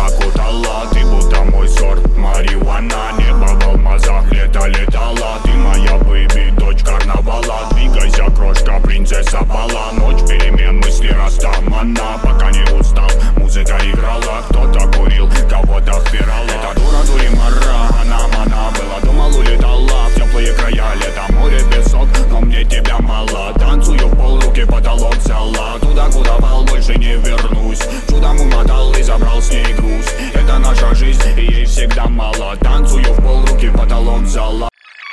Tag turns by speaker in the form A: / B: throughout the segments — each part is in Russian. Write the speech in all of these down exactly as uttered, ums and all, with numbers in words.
A: окутала. Ты будто мой сорт марихуана. Небо в алмазах, лето летала. Ты моя бэйби, дочь карнавала. Двигайся, крошка, принцесса бала. Ночь перемен, мысли растамана. Пока не устал, музыка играла. Кто-то курил, кого-то впирала. Эта дура дуримара, она мана была. Думал, улетала в теплые края. Лето, море, песок, но мне тебя мало. Танцую в пол, руки потолок взяла. Туда, куда пал, больше не вернусь. Чудом умотал и забрал с ней груз. Это наша жизнь, и ей всегда мало. Танцую в пол, руки потолок взяла.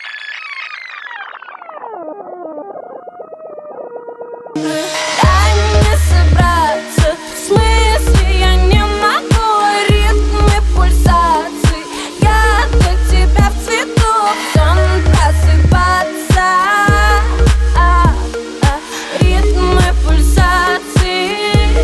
B: Дай мне собраться, в смысле я не могу. Ритмы пульсаций, я для тебя в цвету. Сон просыпаться, а, а, ритмы пульсаций.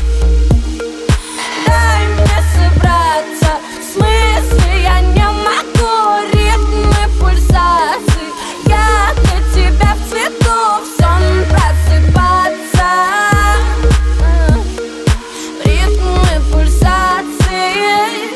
B: Дай мне собраться, в смысле я не могу. Ритмы пульсаций, я для тебя в цвету. Сон просыпаться, ритмы пульсаций.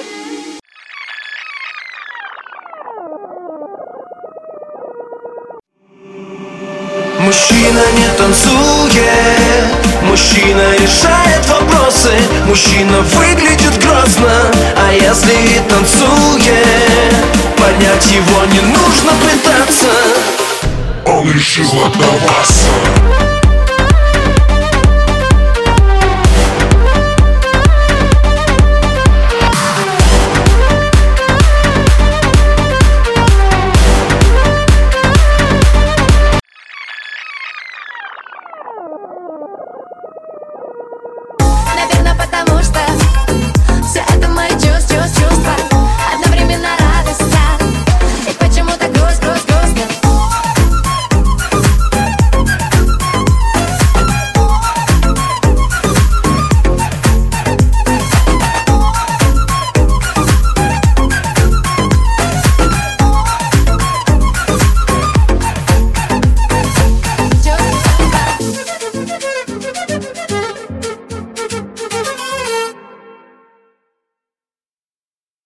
C: Мужчина не танцует, мужчина решает вопросы. Мужчина выглядит грозно, а если и танцует, понять его не нужно пытаться.
D: Он решил отдаваться.